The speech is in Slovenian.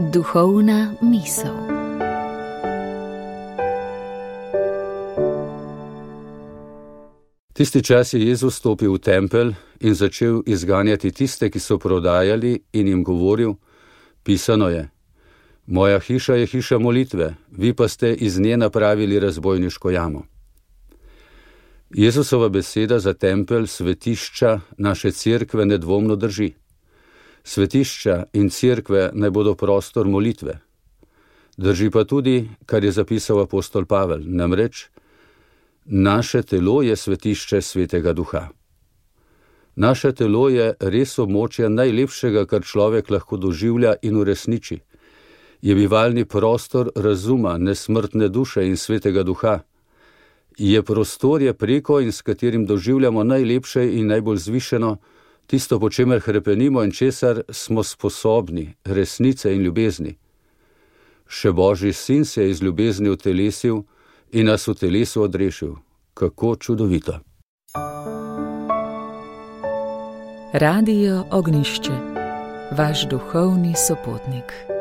Duhovna misel. Tisti čas je Jezus stopil v tempelj in začel izganjati tiste, ki so prodajali, in jim govoril: pisano je: moja hiša je hiša molitve, vi pa ste iz nje napravili razbojniško jamo. Jezusova beseda za tempelj, svetišča naše cerkve nedvomno drži. Svetišča in cerkve naj bodo prostor molitve. Drži pa tudi, kar je zapisal apostol Pavel, namreč: naše telo je svetišče Svetega Duha. Naše telo je res območje najlepšega, kar človek lahko doživlja in uresniči. Je bivalni prostor razuma, nesmrtne duše in Svetega Duha. Je prostorje preko in s katerim doživljamo najlepše in najbolj zvišeno, tisto, po čemer hrepenimo in česar smo sposobni, resnice in ljubezni. Še Božji sin se je iz ljubezni utelesil in nas v telesu odrešil. Kako čudovito. Radio Ognjišče, vaš duhovni sopotnik.